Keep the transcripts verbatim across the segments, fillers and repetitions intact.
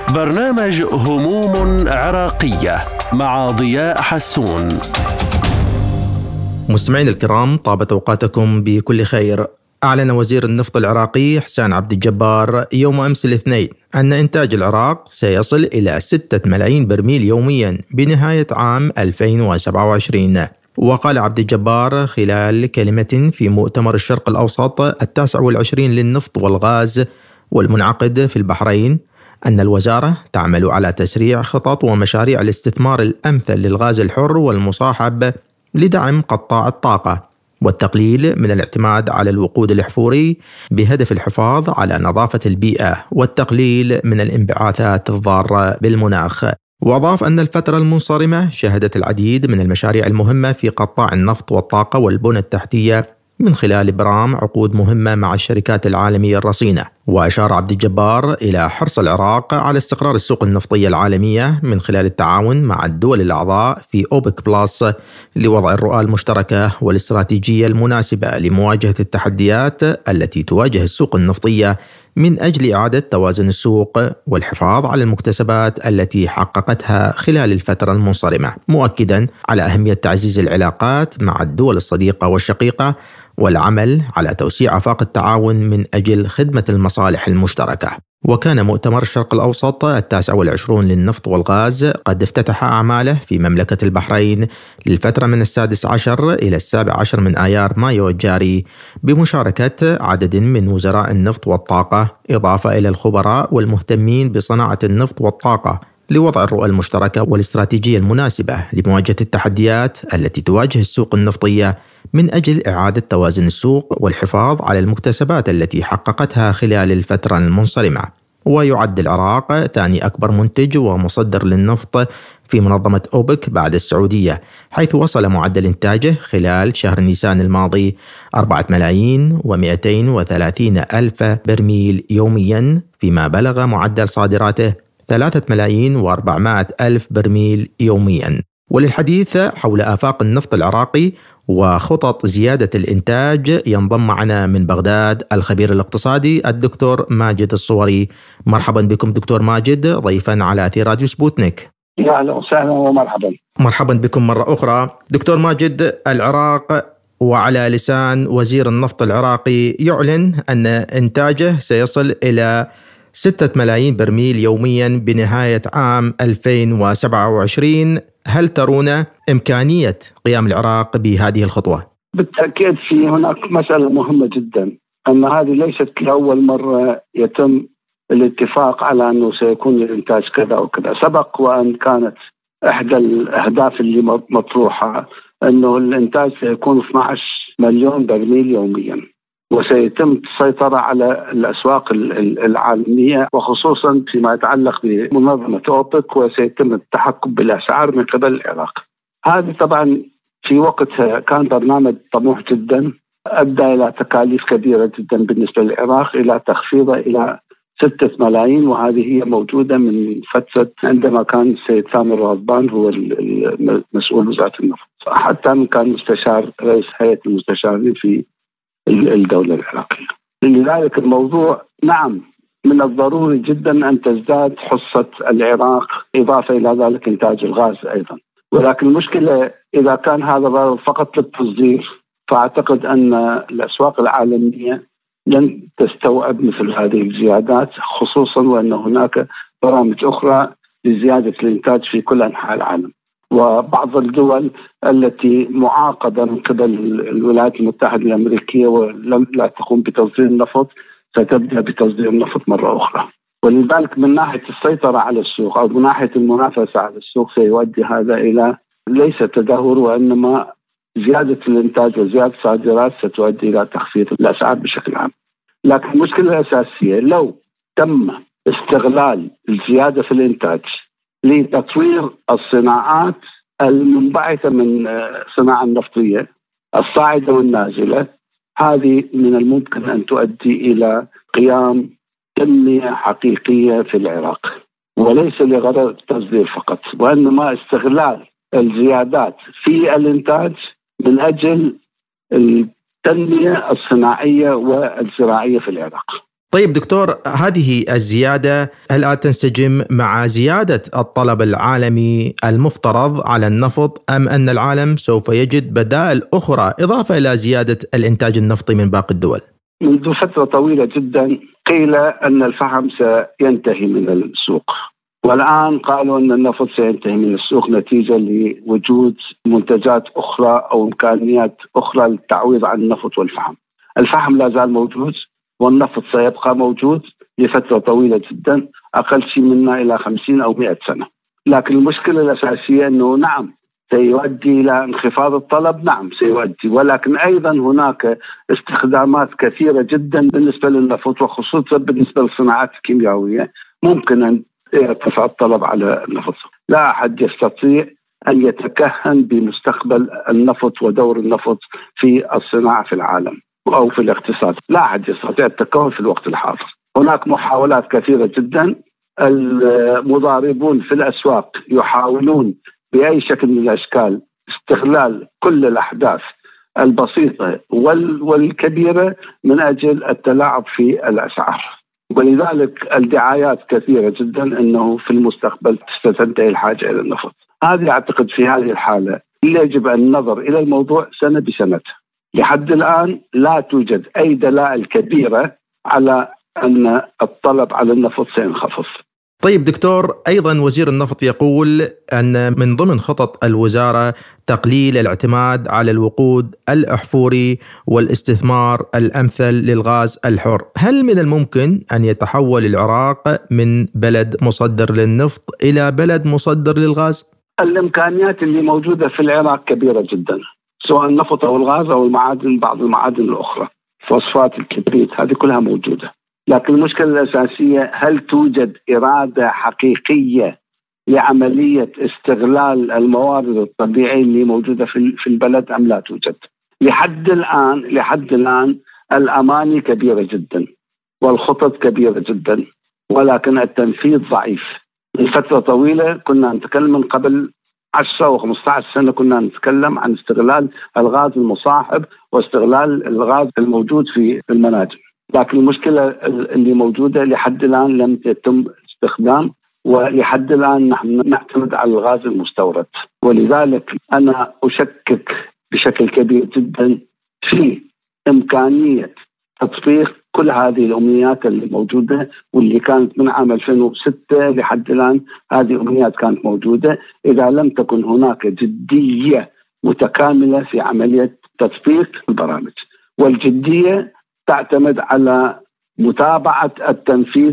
برنامج هموم عراقية مع ضياء حسون. مستمعين الكرام، طابت أوقاتكم بكل خير. أعلن وزير النفط العراقي حسان عبد الجبار يوم أمس الاثنين أن إنتاج العراق سيصل إلى ستة ملايين برميل يوميا بنهاية عام ألفين وسبعة وعشرين. وقال عبد الجبار خلال كلمة في مؤتمر الشرق الأوسط التاسع والعشرين للنفط والغاز والمنعقد في البحرين أن الوزارة تعمل على تسريع خطط ومشاريع الاستثمار الأمثل للغاز الحر والمصاحب لدعم قطاع الطاقة والتقليل من الاعتماد على الوقود الأحفوري بهدف الحفاظ على نظافة البيئة والتقليل من الانبعاثات الضارة بالمناخ. وأضاف أن الفترة المنصرمة شهدت العديد من المشاريع المهمة في قطاع النفط والطاقة والبنى التحتية من خلال إبرام عقود مهمة مع الشركات العالمية الرصينة. وأشار عبد الجبار إلى حرص العراق على استقرار السوق النفطية العالمية من خلال التعاون مع الدول الأعضاء في أوبك بلس لوضع الرؤى المشتركة والاستراتيجية المناسبة لمواجهة التحديات التي تواجه السوق النفطية من أجل إعادة توازن السوق والحفاظ على المكتسبات التي حققتها خلال الفترة المنصرمة، مؤكدا على أهمية تعزيز العلاقات مع الدول الصديقة والشقيقة والعمل على توسيع آفاق التعاون من أجل خدمة المصالح المشتركة. وكان مؤتمر الشرق الأوسط التاسع والعشرون للنفط والغاز قد افتتح أعماله في مملكة البحرين للفترة من السادس عشر إلى السابع عشر من آيار مايو الجاري بمشاركة عدد من وزراء النفط والطاقة، إضافة إلى الخبراء والمهتمين بصناعة النفط والطاقة لوضع الرؤى المشتركة والاستراتيجية المناسبة لمواجهة التحديات التي تواجه السوق النفطية من أجل إعادة توازن السوق والحفاظ على المكتسبات التي حققتها خلال الفترة المنصرمة. ويعد العراق ثاني أكبر منتج ومصدر للنفط في منظمة أوبك بعد السعودية، حيث وصل معدل إنتاجه خلال شهر نيسان الماضي أربعة ملايين ومئتين وثلاثين ألف برميل يوميا، فيما بلغ معدل صادراته ثلاثة ملايين وأربعمائة ألف برميل يوميا. وللحديث حول آفاق النفط العراقي وخطط زيادة الإنتاج ينضم معنا من بغداد الخبير الاقتصادي الدكتور ماجد الصوري. مرحبا بكم دكتور ماجد ضيفا على أثير راديو سبوتنيك. يا أهلا وسهلا ومرحبا. مرحبا بكم مرة أخرى. دكتور ماجد، العراق وعلى لسان وزير النفط العراقي يعلن أن إنتاجه سيصل إلى ستة ملايين برميل يوميا بنهاية عام ألفين وسبعة وعشرين. هل ترون إمكانية قيام العراق بهذه الخطوة؟ بالتأكيد في هناك مسألة مهمة جدا، أن هذه ليست لأول مرة يتم الاتفاق على أنه سيكون الإنتاج كذا وكذا. سبق وأن كانت إحدى الأهداف اللي مطروحة أنه الإنتاج سيكون اثني عشر مليون برميل يوميا، وسيتم السيطرة على الأسواق العالمية وخصوصا فيما يتعلق بمنظمة أوبك، وسيتم التحكم بالأسعار من قبل العراق. هذا طبعا في وقتها كان برنامج طموح جدا، أدى إلى تكاليف كبيرة جدا بالنسبة للعراق، إلى تخفيضه إلى ستة ملايين، وهذه هي موجودة من فترة عندما كان السيد سامر الغضبان هو مسؤول وزارة النفط، حتى كان مستشار رئيس هيئة المستشارين في الدولة العراقية. لذلك الموضوع نعم من الضروري جدا أن تزداد حصة العراق، إضافة إلى ذلك إنتاج الغاز أيضا. ولكن المشكلة إذا كان هذا فقط للتصدير، فأعتقد أن الأسواق العالمية لن تستوعب مثل هذه الزيادات، خصوصا وأن هناك برامج أخرى لزيادة الإنتاج في كل أنحاء العالم. وبعض الدول التي معاقدة من قبل الولايات المتحدة الأمريكية ولم لا تقوم بتصدير النفط ستبدأ بتصدير النفط مرة أخرى. ولذلك من ناحية السيطرة على السوق أو من ناحية المنافسة على السوق سيؤدي هذا إلى ليس تدهور، وإنما زيادة الإنتاج وزيادة الصادرات ستؤدي إلى تخفيض الأسعار بشكل عام. لكن المشكلة الأساسية لو تم استغلال الزيادة في الإنتاج لتطوير الصناعات المنبعثة من الصناعة النفطية الصاعدة والنازلة، هذه من الممكن أن تؤدي إلى قيام تنمية حقيقية في العراق، وليس لغرض التصدير فقط، وإنما استغلال الزيادات في الإنتاج من أجل التنمية الصناعية والزراعية في العراق. طيب دكتور، هذه الزيادة الآن تنسجم مع زيادة الطلب العالمي المفترض على النفط، أم أن العالم سوف يجد بدائل أخرى إضافة إلى زيادة الإنتاج النفطي من باقي الدول؟ منذ فترة طويلة جدا قيل أن الفحم سينتهي من السوق، والآن قالوا أن النفط سينتهي من السوق نتيجة لوجود منتجات أخرى أو إمكانيات أخرى للتعويض عن النفط والفحم. الفحم لا زال موجود والنفط سيبقى موجود لفترة طويلة جدا، أقل شيء منا إلى خمسين أو مئة سنة. لكن المشكلة الأساسية أنه نعم سيؤدي إلى انخفاض الطلب، نعم سيؤدي، ولكن أيضا هناك استخدامات كثيرة جدا بالنسبة للنفط وخصوصا بالنسبة للصناعات الكيميائية ممكن أن يرتفع الطلب على النفط. لا أحد يستطيع أن يتكهن بمستقبل النفط ودور النفط في الصناعة في العالم أو في الاقتصاد، لا أحد يستطيع التكهن في الوقت الحاضر. هناك محاولات كثيرة جدا، المضاربون في الأسواق يحاولون بأي شكل من الأشكال استغلال كل الأحداث البسيطة والكبيرة من أجل التلاعب في الأسعار، ولذلك الدعايات كثيرة جدا أنه في المستقبل ستنتهي الحاجة إلى النفط. هذه أعتقد في هذه الحالة يجب النظر إلى الموضوع سنة بسنة. لحد الآن لا توجد أي دلائل كبيرة على أن الطلب على النفط سينخفض. طيب دكتور، أيضا وزير النفط يقول أن من ضمن خطط الوزارة تقليل الاعتماد على الوقود الأحفوري والاستثمار الأمثل للغاز الحر. هل من الممكن أن يتحول العراق من بلد مصدر للنفط إلى بلد مصدر للغاز؟ الإمكانيات اللي موجودة في العراق كبيرة جدا، سواء النفط أو الغاز أو المعادن، بعض المعادن الأخرى، فوسفات الكبريت، هذه كلها موجودة. لكن المشكلة الأساسية هل توجد إرادة حقيقية لعملية استغلال الموارد الطبيعية اللي موجودة في البلد أم لا توجد؟ لحد الآن لحد الآن الأماني كبيرة جدا والخطط كبيرة جدا، ولكن التنفيذ ضعيف. من فترة طويلة كنا نتكلم، من قبل عشرة وخمسة عشر سنة كنا نتكلم عن استغلال الغاز المصاحب واستغلال الغاز الموجود في المناجم، لكن المشكلة اللي موجودة لحد الآن لم يتم استخدام، ولحد الآن نحن نعتمد على الغاز المستورد. ولذلك أنا أشكك بشكل كبير جدا في إمكانية تطبيق كل هذه الأمنيات اللي موجودة واللي كانت من عام ألفين وستة لحد الآن. هذه الأمنيات كانت موجودة، إذا لم تكن هناك جدية متكاملة في عملية تطبيق البرامج، والجدية تعتمد على متابعة التنفيذ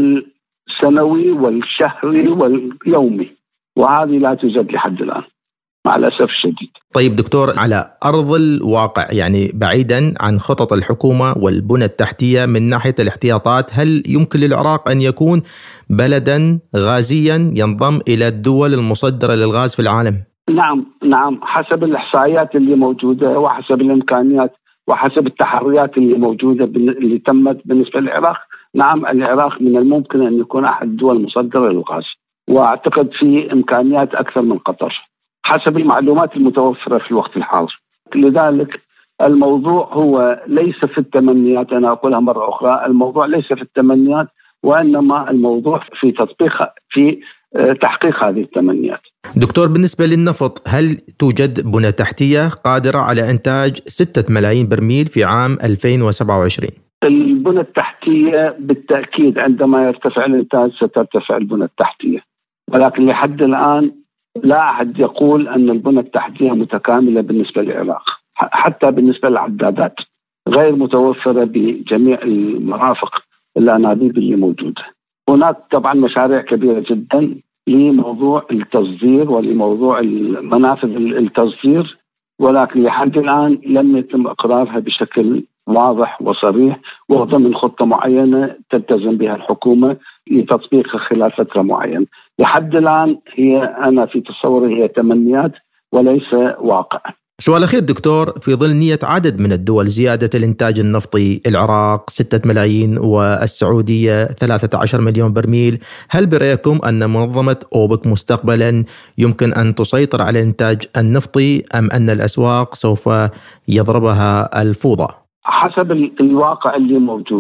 السنوي والشهري واليومي، وهذه لا توجد لحد الآن مع الأسف الشديد. طيب دكتور، على أرض الواقع، يعني بعيدا عن خطط الحكومة والبنى التحتية من ناحية الاحتياطات، هل يمكن للعراق أن يكون بلدا غازيا ينضم إلى الدول المصدرة للغاز في العالم؟ نعم نعم حسب الإحصائيات اللي موجودة وحسب الإمكانيات وحسب التحريات اللي موجودة اللي تمت بالنسبة للعراق، نعم العراق من الممكن أن يكون أحد الدول المصدرة للغاز، وأعتقد في إمكانيات أكثر من قطر حسب المعلومات المتوفرة في الوقت الحاضر. لذلك الموضوع هو ليس في التمنيات، أنا أقولها مرة أخرى، الموضوع ليس في التمنيات، وإنما الموضوع في تطبيق في تحقيق هذه التمنيات. دكتور، بالنسبة للنفط، هل توجد بنى تحتية قادرة على إنتاج ستة ملايين برميل في عام ألفين وسبعة وعشرين؟ البنى التحتية بالتأكيد عندما يرتفع الإنتاج سترتفع البنى التحتية، ولكن لحد الآن لا أحد يقول أن البنى التحتية متكاملة بالنسبة للعراق. حتى بالنسبة للعدادات غير متوفرة بجميع المرافق الأنابيب اللي موجودة. هناك طبعا مشاريع كبيرة جدا لموضوع التصدير ولموضوع المنافذ التصدير، ولكن لحد الآن لم يتم إقرارها بشكل واضح وصريح وضمن خطة معينة تلتزم بها الحكومة لتطبيقها خلال فترة معينة. لحد الآن هي أنا في تصوري هي تمنيات وليس واقع. سؤال أخير دكتور، في ظل نية عدد من الدول زيادة الإنتاج النفطي، العراق ستة ملايين والسعودية ثلاثة عشر مليون برميل، هل برأيكم أن منظمة أوبك مستقبلا يمكن أن تسيطر على الإنتاج النفطي، أم أن الأسواق سوف يضربها الفوضى؟ حسب الواقع اللي موجود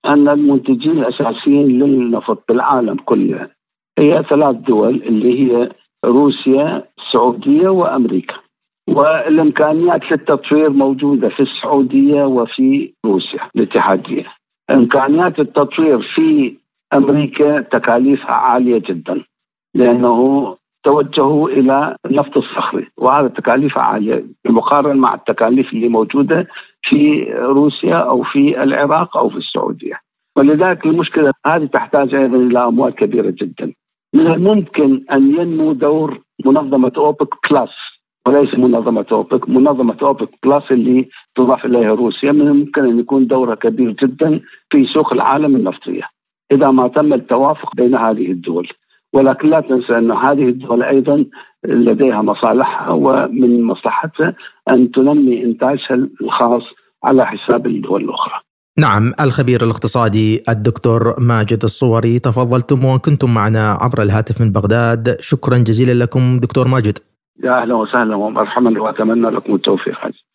أن المنتجين الأساسيين للنفط بالعالم كله هي ثلاث دول اللي هي روسيا، السعودية وأمريكا. والإمكانيات للتطوير موجودة في السعودية وفي روسيا الاتحادية. إمكانيات التطوير في أمريكا تكاليفها عالية جدا، لأنه توجهوا إلى النفط الصخري، وهذا تكاليفها عالية بالمقارنة مع التكاليف اللي موجودة في روسيا أو في العراق أو في السعودية. ولذلك المشكلة هذه تحتاج أيضا إلى أموال كبيرة جدا. من الممكن أن ينمو دور منظمة أوبك بلس، وليس منظمة أوبك، منظمة أوبك بلس اللي تضاف إليها روسيا، من الممكن أن يكون دورها كبير جدا في سوق العالم النفطية إذا ما تم التوافق بين هذه الدول. ولكن لا تنسى أن هذه الدول أيضا لديها مصالحها، ومن مصلحتها أن تنمي إنتاجها الخاص على حساب الدول الأخرى. نعم، الخبير الاقتصادي الدكتور ماجد الصوري، تفضلتم وكنتم معنا عبر الهاتف من بغداد. شكرا جزيلا لكم دكتور ماجد. يا أهلا وسهلا ومرحبا، وأتمنى لكم التوفيق.